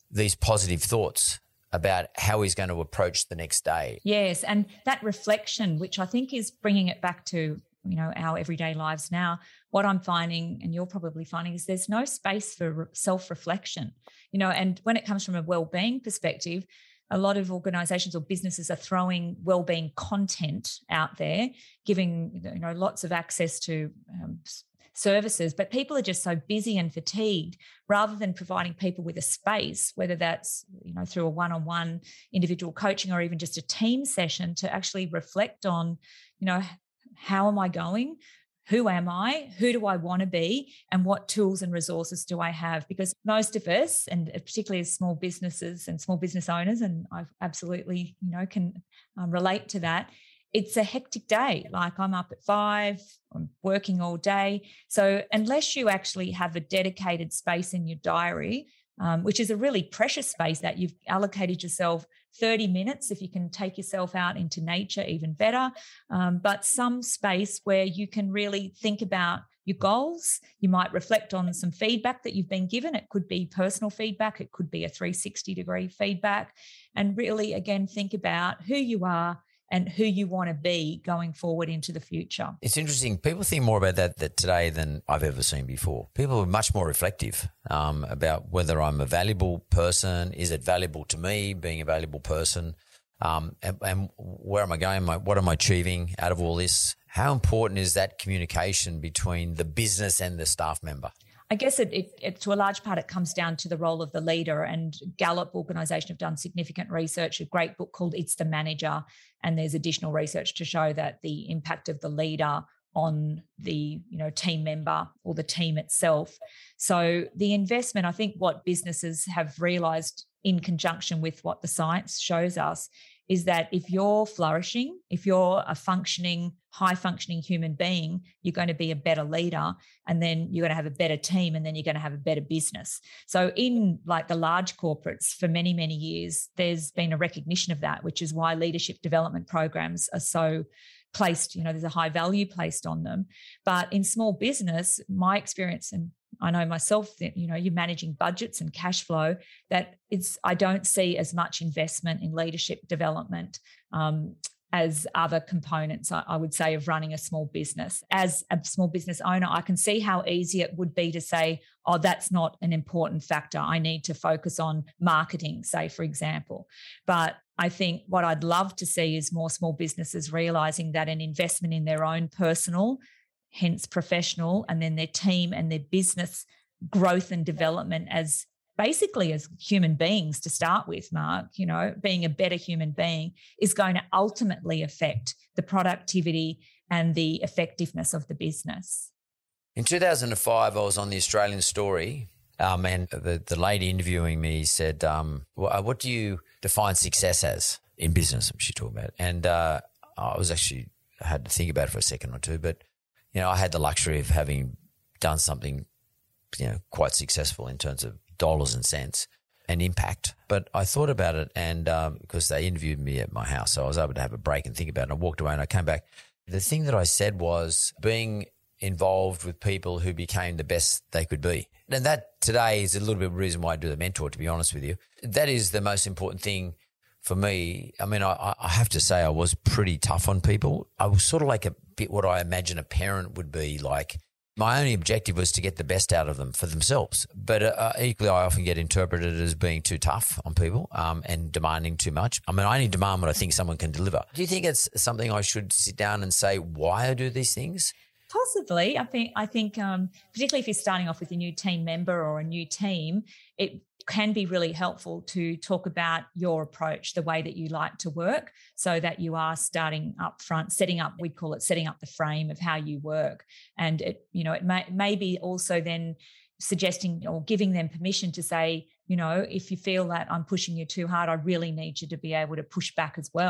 these positive thoughts about how he's going to approach the next day. Yes, and that reflection, which I think is bringing it back to, you know, our everyday lives now, what I'm finding, and you're probably finding, is there's no space for self-reflection, you know, and when it comes from a well-being perspective, a lot of organisations or businesses are throwing well-being content out there, giving, you know, lots of access to um, services, but people are just so busy and fatigued, rather than providing people with a space, whether that's, you know, through a one-on-one individual coaching or even just a team session, to actually reflect on, you know, how am I going? Who am I? Who do I want to be? And what tools and resources do I have? Because most of us, and particularly as small businesses and small business owners, and I absolutely, you know, can um, relate to that, it's a hectic day. Like, I'm up at five, I'm working all day. So unless you actually have a dedicated space in your diary, um, which is a really precious space that you've allocated yourself thirty minutes, if you can take yourself out into nature, even better. Um, but some space where you can really think about your goals. You might reflect on some feedback that you've been given. It could be personal feedback. It could be a three sixty degree feedback. And really, again, think about who you are and who you want to be going forward into the future. It's interesting. People think more about that, that today than I've ever seen before. People are much more reflective um, about whether I'm a valuable person. Is it valuable to me, being a valuable person? Um, and, and where am I going? What am I achieving out of all this? How important is that communication between the business and the staff member? I guess it, it, it, to a large part, it comes down to the role of the leader. And Gallup organisation have done significant research, a great book called It's the Manager. And there's additional research to show that the impact of the leader on the, you know, team member or the team itself. So the investment, I think what businesses have realised in conjunction with what the science shows us, is that if you're flourishing, if you're a functioning, high-functioning human being, you're going to be a better leader, and then you're going to have a better team, and then you're going to have a better business. So in like the large corporates for many, many years, there's been a recognition of that, which is why leadership development programs are so placed, you know, there's a high value placed on them. But in small business, my experience, and I know myself that, you know, you're managing budgets and cash flow, that it's, I don't see as much investment in leadership development um, as other components, I, I would say, of running a small business. As a small business owner, I can see how easy it would be to say, oh, that's not an important factor. I need to focus on marketing, say, for example. But I think what I'd love to see is more small businesses realising that an investment in their own personal, hence professional, and then their team and their business growth and development as basically as human beings to start with, Mark, you know, being a better human being is going to ultimately affect the productivity and the effectiveness of the business. In two thousand five, I was on the Australian Story, um, and the, the lady interviewing me said, um, what do you define success as in business? She talked about it. And uh, I was actually, I had to think about it for a second or two, but you know, I had the luxury of having done something, you know, quite successful in terms of dollars and cents and impact. But I thought about it, and um, because they interviewed me at my house, so I was able to have a break and think about it. And I walked away and I came back. The thing that I said was being involved with people who became the best they could be. And that today is a little bit of the reason why I do the mentor, to be honest with you. That is the most important thing for me. I mean, I, I have to say I was pretty tough on people. I was sort of like a bit what I imagine a parent would be like. My only objective was to get the best out of them for themselves. But uh, equally, I often get interpreted as being too tough on people um, and demanding too much. I mean, I only demand what I think someone can deliver. Do you think it's something I should sit down and say why I do these things? Possibly. I think, I think um, particularly if you're starting off with a new team member or a new team, it can be really helpful to talk about your approach, the way that you like to work, so that you are starting up front, setting up, we call it setting up the frame of how you work. And it, you know, it may, may be also then suggesting or giving them permission to say, you know, if you feel that I'm pushing you too hard, I really need you to be able to push back as well.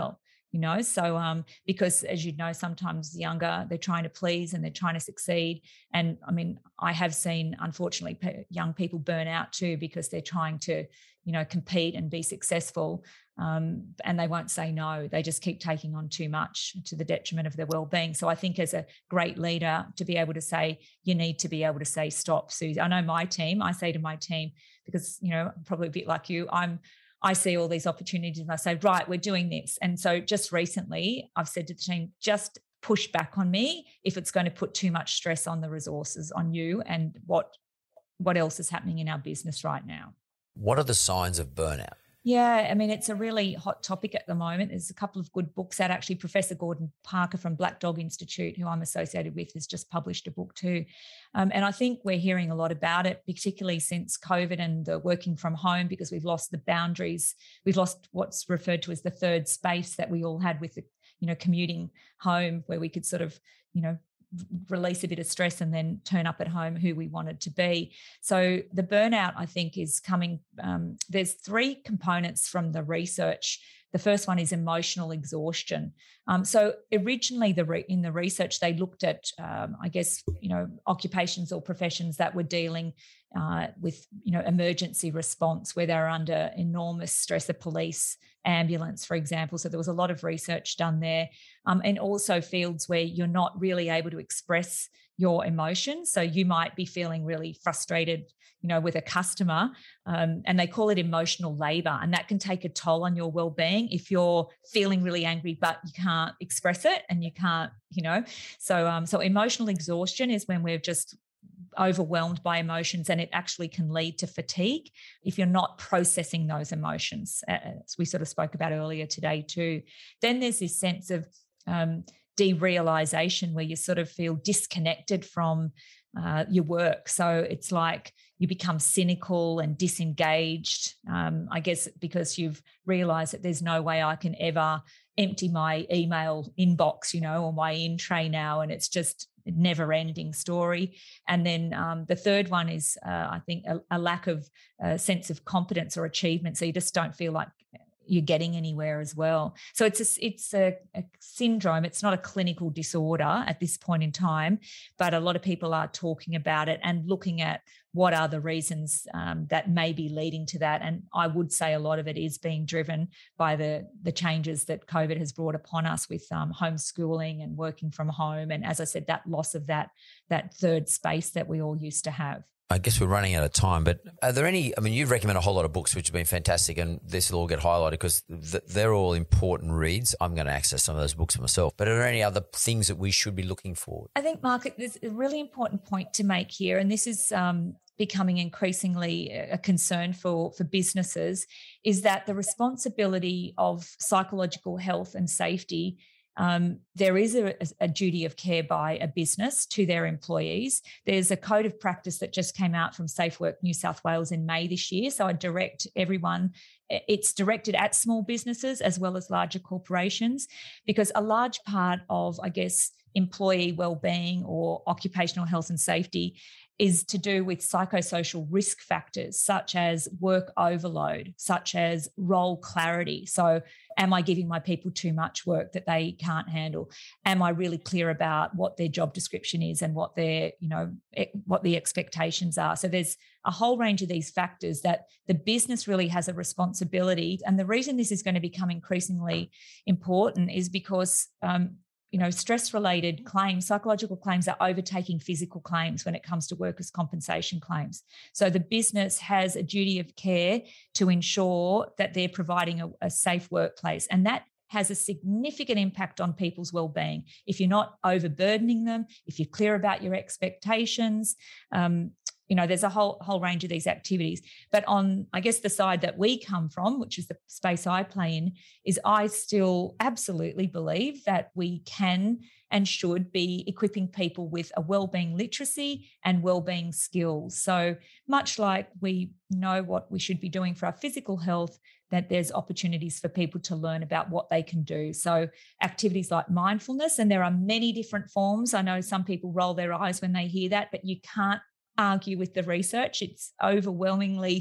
you know. So um, because as you know, sometimes younger, they're trying to please and they're trying to succeed. And I mean, I have seen, unfortunately, p- young people burn out too because they're trying to, you know, compete and be successful. Um, and they won't say no. They just keep taking on too much to the detriment of their well-being. So I think as a great leader, to be able to say, you need to be able to say, stop, Susie. I know my team, I say to my team, because, you know, I'm probably a bit like you, I'm, I see all these opportunities and I say, right, we're doing this. And so just recently I've said to the team, just push back on me if it's going to put too much stress on the resources, on you, and what, what else is happening in our business right now. What are the signs of burnout? Yeah, I mean, it's a really hot topic at the moment. There's a couple of good books out. Actually, Professor Gordon Parker from Black Dog Institute, who I'm associated with, has just published a book too. Um, and I think we're hearing a lot about it, particularly since COVID and the working from home, because we've lost the boundaries. We've lost what's referred to as the third space that we all had with the, you know, commuting home, where we could sort of, you know, release a bit of stress and then turn up at home who we wanted to be. So the burnout, I think, is coming. Um, there's three components from the research. The first one is emotional exhaustion. Um, so originally, the re- in the research, they looked at, um, I guess, you know, occupations or professions that were dealing uh, with, you know, emergency response, where they're under enormous stress, the police, ambulance, for example. So there was a lot of research done there. Um, and also fields where you're not really able to express your emotions. So you might be feeling really frustrated, you know, with a customer, um, and they call it emotional labor, and that can take a toll on your well-being if you're feeling really angry, but you can't express it and you can't, you know. So, um, so emotional exhaustion is when we're just overwhelmed by emotions, and it actually can lead to fatigue if you're not processing those emotions, as we sort of spoke about earlier today too. Then there's this sense of um, derealization, where you sort of feel disconnected from uh, your work. So it's like you become cynical and disengaged, um, I guess, because you've realized that there's no way I can ever empty my email inbox, you know, or my in tray now, and it's just a never-ending story. And then um, the third one is, uh, I think, a, a lack of uh, sense of competence or achievement. So you just don't feel like you're getting anywhere as well. So it's a, it's a, a syndrome. It's not a clinical disorder at this point in time, but a lot of people are talking about it and looking at what are the reasons um, that may be leading to that. And I would say a lot of it is being driven by the, the changes that COVID has brought upon us with um, homeschooling and working from home. And as I said, that loss of that, that third space that we all used to have. I guess we're running out of time, but are there any, I mean, you recommend a whole lot of books, which have been fantastic, and this will all get highlighted because th- they're all important reads. I'm going to access some of those books myself. But are there any other things that we should be looking for? I think, Mark, there's a really important point to make here, and this is um, becoming increasingly a concern for, for businesses, is that the responsibility of psychological health and safety, Um, there is a, a duty of care by a business to their employees. There's a code of practice that just came out from Safe Work New South Wales in May this year. So I direct everyone, it's directed at small businesses as well as larger corporations, because a large part of, I guess, employee wellbeing or occupational health and safety is to do with psychosocial risk factors such as work overload, such as role clarity. So am I giving my people too much work that they can't handle? Am I really clear about what their job description is and what their, you know, what the expectations are? So there's a whole range of these factors that the business really has a responsibility. And the reason this is going to become increasingly important is because um, you know, stress-related claims, psychological claims are overtaking physical claims when it comes to workers' compensation claims. So the business has a duty of care to ensure that they're providing a, a safe workplace, and that has a significant impact on people's well-being. If you're not overburdening them, if you're clear about your expectations, um, you know, there's a whole whole range of these activities. But on, I guess, the side that we come from, which is the space I play in, is I still absolutely believe that we can and should be equipping people with a wellbeing literacy and wellbeing skills. So much like we know what we should be doing for our physical health, that there's opportunities for people to learn about what they can do. So activities like mindfulness, and there are many different forms. I know some people roll their eyes when they hear that, but you can't argue with the research. It's overwhelmingly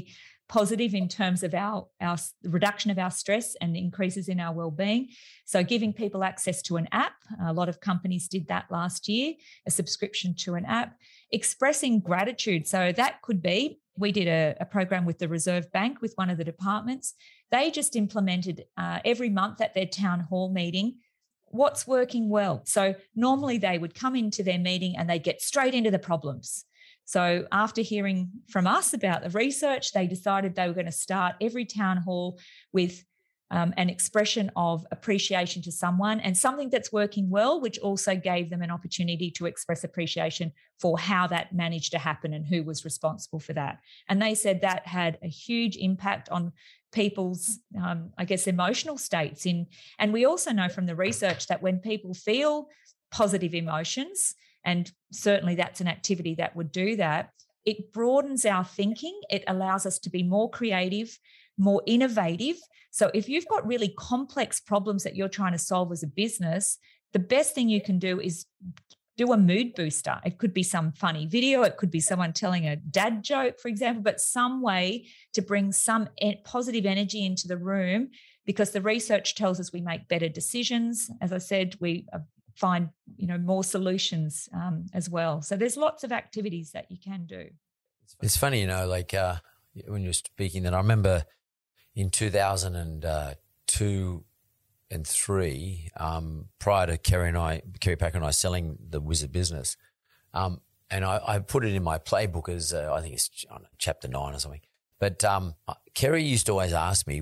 positive in terms of our, our reduction of our stress and increases in our well-being. So giving people access to an app, a lot of companies did that last year, a subscription to an app. Expressing gratitude. So that could be, we did a, a program with the Reserve Bank with one of the departments. They just implemented uh, every month at their town hall meeting, what's working well. So normally they would come into their meeting and they'd get straight into the problems. So after hearing from us about the research, they decided they were going to start every town hall with um, an expression of appreciation to someone and something that's working well, which also gave them an opportunity to express appreciation for how that managed to happen and who was responsible for that. And they said that had a huge impact on people's, um, I guess, emotional states. In, and we also know from the research that when people feel positive emotions, and certainly that's an activity that would do that, it broadens our thinking. It allows us to be more creative, more innovative. So if you've got really complex problems that you're trying to solve as a business, the best thing you can do is do a mood booster. It could be some funny video. It could be someone telling a dad joke, for example, but some way to bring some positive energy into the room, because the research tells us we make better decisions. As I said, we find, you know, more solutions um, as well. So there's lots of activities that you can do. It's funny, you know, like uh, when you're speaking, that I remember in two thousand two and three, um, prior to Kerry and I, Kerry Packer and I selling the Wizard business, um, and I, I put it in my playbook as uh, I think it's I don't know, chapter nine or something. But um, Kerry used to always ask me,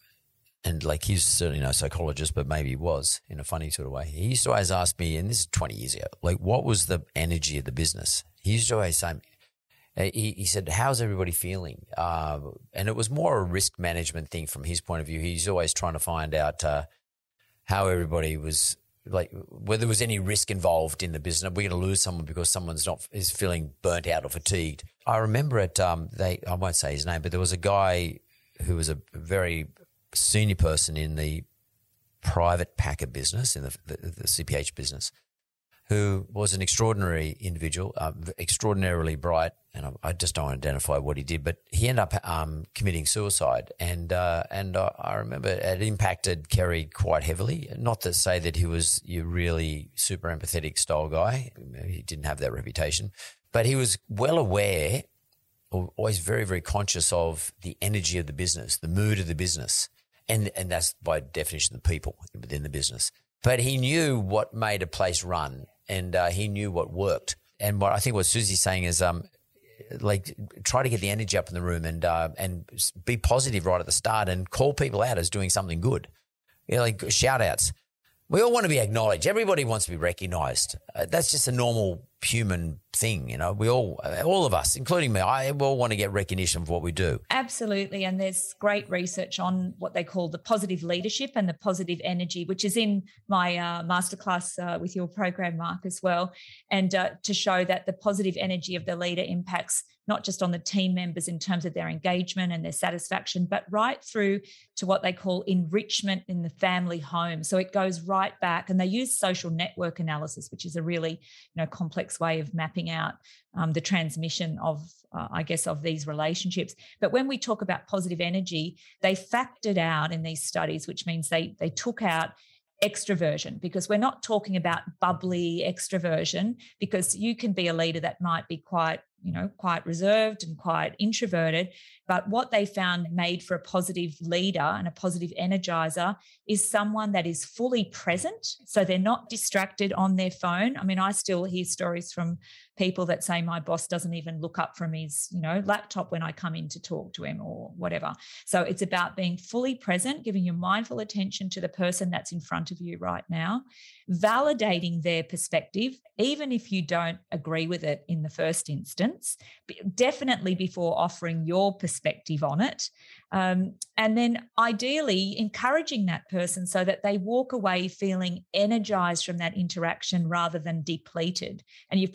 and like he's certainly no psychologist, but maybe he was in a funny sort of way. He used to always ask me, and this is twenty years ago, like what was the energy of the business? He used to always say, he, he said, how's everybody feeling? Uh, and it was more a risk management thing from his point of view. He's always trying to find out uh, how everybody was, like whether there was any risk involved in the business. We're going to lose someone because someone's not is feeling burnt out or fatigued. I remember it. Um, they I won't say his name, but there was a guy who was a very senior person in the private packer business, in the, the, the C P H business, who was an extraordinary individual, uh, extraordinarily bright, and I, I just don't identify what he did, but he ended up um, committing suicide, and uh, and uh, I remember it impacted Kerry quite heavily. Not to say that he was your really super empathetic style guy, he didn't have that reputation, but he was well aware, or always very, very conscious of the energy of the business, the mood of the business, and and that's by definition the people within the business. But he knew what made a place run, and uh, he knew what worked. And what I think what Susie's saying is, um, like, try to get the energy up in the room and uh, and be positive right at the start, and call people out as doing something good. You know, like shout outs. We all want to be acknowledged. Everybody wants to be recognised. Uh, that's just a normal human thing, you know. We all, all of us, including me, I we all want to get recognition of what we do. Absolutely, and there's great research on what they call the positive leadership and the positive energy, which is in my uh, masterclass uh, with your program, Mark, as well, and uh, to show that the positive energy of the leader impacts not just on the team members in terms of their engagement and their satisfaction, but right through to what they call enrichment in the family home. So it goes right back, and they use social network analysis, which is a really, you know, complex way of mapping out um, the transmission of, uh, I guess, of these relationships. But when we talk about positive energy, they factored out in these studies, which means they they took out extroversion, because we're not talking about bubbly extroversion, because you can be a leader that might be quite, you know, quite reserved and quite introverted. But what they found made for a positive leader and a positive energizer is someone that is fully present. So they're not distracted on their phone. I mean, I still hear stories from people that say my boss doesn't even look up from his, you know, laptop when I come in to talk to him or whatever. So it's about being fully present, giving your mindful attention to the person that's in front of you right now, validating their perspective, even if you don't agree with it in the first instance, definitely before offering your perspective on it. Um, and then ideally encouraging that person so that they walk away feeling energized from that interaction rather than depleted. And you've probably heard that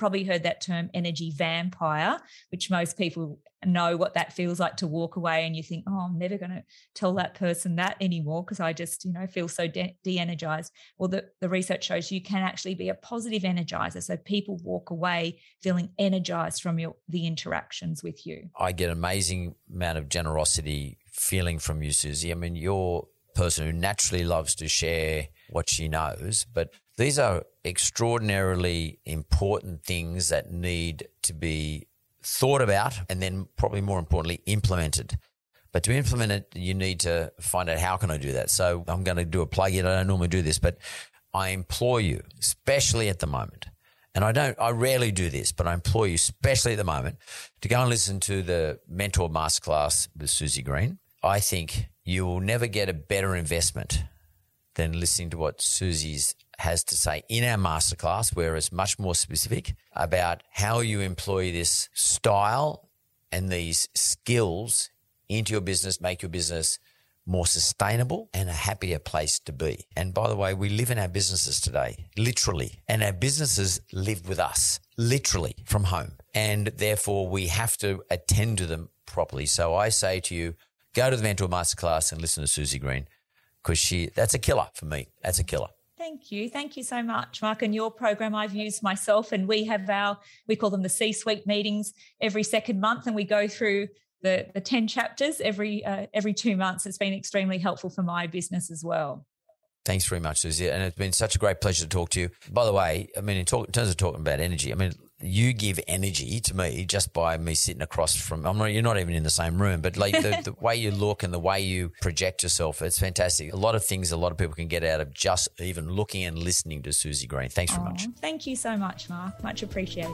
that term energy vampire, which most people know what that feels like to walk away and you think, oh, I'm never going to tell that person that anymore because I just, you know, feel so de- de-energized. Well, the, the research shows you can actually be a positive energizer. So people walk away feeling energized from your the interactions with you. I get an amazing amount of generosity feeling from you, Susie. I mean, you're a person who naturally loves to share what she knows, but these are extraordinarily important things that need to be thought about and then probably more importantly implemented. But to implement it, you need to find out how can I do that. So I'm going to do a plug-in. I don't normally do this, but I implore you, especially at the moment, and I don't, I rarely do this, but I implore you, especially at the moment, to go and listen to the Mentor Masterclass with Susie Green. I think you will never get a better investment than listening to what Susie's has to say in our masterclass, where it's much more specific about how you employ this style and these skills into your business, make your business more sustainable and a happier place to be. And by the way, we live in our businesses today, literally, and our businesses live with us, literally, from home. And therefore, we have to attend to them properly. So I say to you, go to the Mentor Masterclass and listen to Susie Green, because she that's a killer for me. That's a killer. Thank you. Thank you so much, Mark. And your program I've used myself, and we have our, we call them the C-suite meetings every second month, and we go through the, the ten chapters every uh, every two months. It's been extremely helpful for my business as well. Thanks very much, Susie. And it's been such a great pleasure to talk to you. By the way, I mean, in, talk, in terms of talking about energy, I mean, you give energy to me just by me sitting across from, I'm not, you're not even in the same room, but like the, the way you look and the way you project yourself, it's fantastic. A lot of things a lot of people can get out of just even looking and listening to Susie Green. Thanks very oh, much. Thank you so much, Mark. Much appreciated.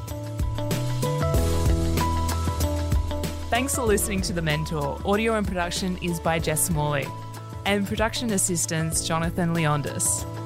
Thanks for listening to The Mentor. Audio and production is by Jess Smalley and production assistants Jonathan Leondis.